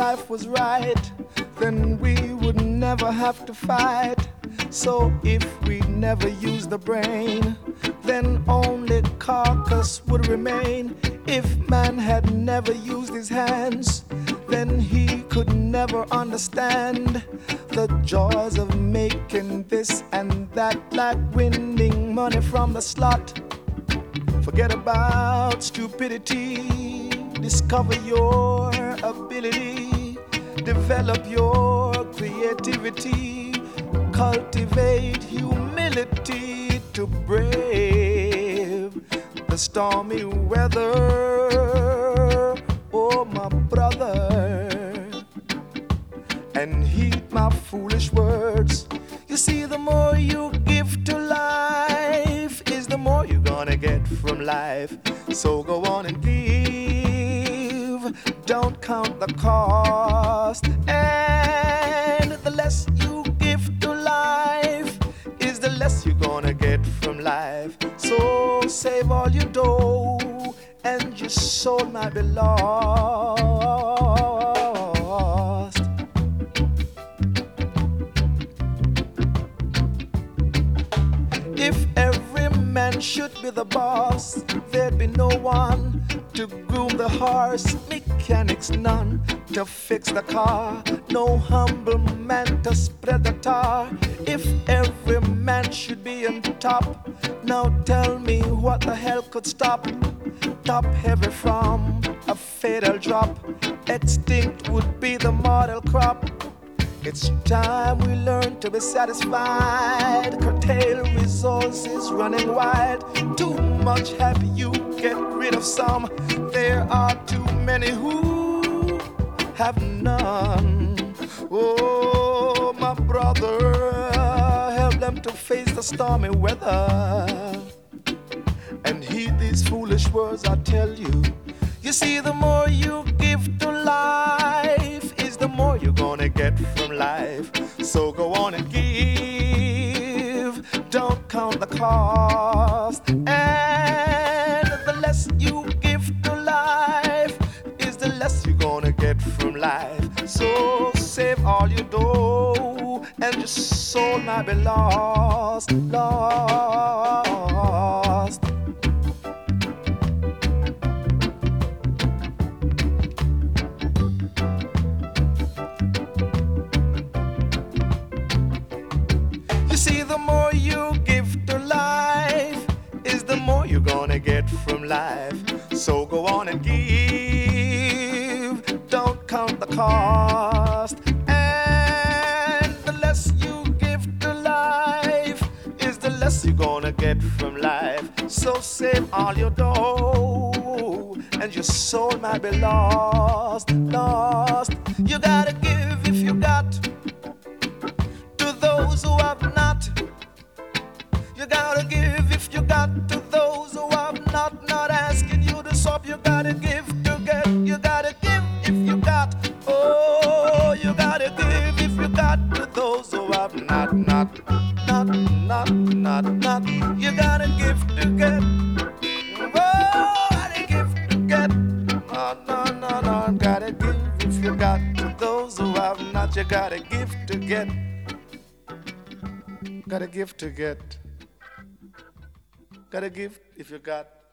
life was right, then we would never have to fight. So if we never use the brain, then only carcass would remain. If man had never used his hands, then he could never understand the joys of making this and that, like winning money from the slot. Forget about stupidity, discover your ability, develop your creativity, cultivate humility to brave the stormy weather. Oh, my brother, and heed my foolish words. You see, the more you give to life is the more you're gonna get from life. So go on and give, don't count the cost. And the less you give to life is the less you're gonna get from life. So save all your dough and your soul might be lost. If every man should be the boss, there'd be no one to groom the horse, mechanics none to fix the car, no humble man to spread the tar. If every man should be on top, now tell me what the hell could stop? Top heavy from a fatal drop, extinct would be the mortal crop. It's time we learn to be satisfied. Curtail resources running wild. Too much have you, get rid of some. There are too many who have none. Oh, my brother, help them to face the stormy weather. And heed these foolish words I tell you. You see, the more you give to life is the more you're gonna get from life. So go on and give, don't count the cost. And the less you give to life is the less you're gonna get from life. So save all your dough and your soul might be lost, lost. You see, the more you give to life is the more you're gonna get from life. So go on and give, don't count the cost. And the less you give to life is the less you're gonna get from life. So save all your dough and your soul might be lost, lost. You gotta give if you got, to those who have not. You gotta give if you got, to those who have not. Not asking you to swap, you gotta give to get. You gotta give if you got. Oh, you gotta give if you got, to those who have not. You gotta give to get. Oh, gotta give to get. No, gotta give if you got, to those who have not. You gotta give to get. Gotta give to get. Gotta give if you got.